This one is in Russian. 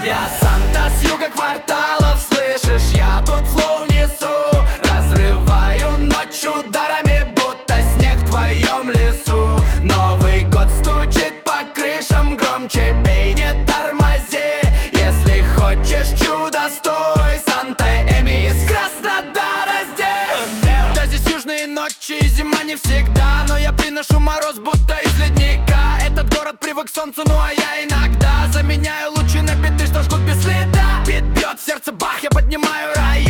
Я Санта с юга кварталов, слышишь, я тут флоу несу. Разрываю ночь ударами, будто снег в твоем лесу. Новый год стучит по крышам громче, бей, не тормози. Если хочешь чудо, стой, Санта Эми из Краснодара здесь. Да, здесь южные ночи и зима не всегда, но я приношу мороз, будто из ледника. Этот город привык к солнцу, ну а я иногда заменяю лучи на биты, что жгут без следа. Бит бьет в сердце, бах, я поднимаю рай.